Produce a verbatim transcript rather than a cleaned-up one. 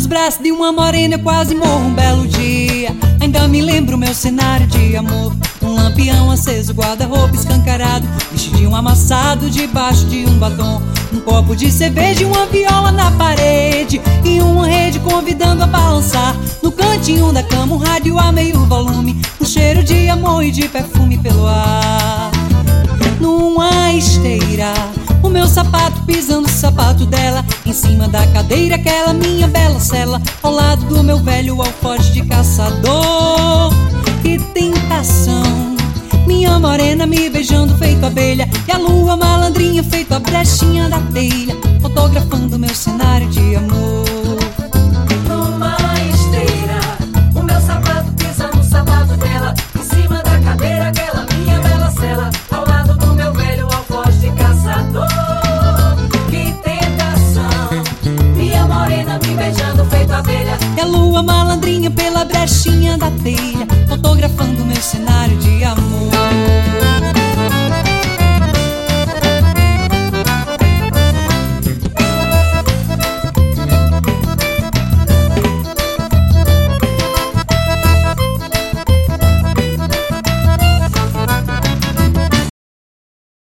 nos braços de uma morena eu quase morro um belo dia. Ainda me lembro meu cenário de amor: um lampião aceso, guarda-roupa escancarado, vestidinho amassado debaixo de um batom, um copo de cerveja e uma viola na parede, e uma rede convidando a balançar. No cantinho da cama um rádio a meio volume, um cheiro de amor e de perfume pelo ar. Numa esteira, o meu sapato pisando o sapato dela, em cima da cadeira aquela minha bela cela, ao lado do meu velho alforje de caçador. Que tentação, minha morena me beijando feito abelha, e a lua malandrinha feito a brechinha da telha, fotografando meu cenário de amor. Numa esteira, o meu sapato pisando o sapato dela, em cima da cadeira aquela minha bela cela, ao lado do meu velho alforje de caçador. Que tentação, minha morena me beijando feito abelha, e a lua malandrinha pela brechinha da telha, fotografando meu cenário de amor.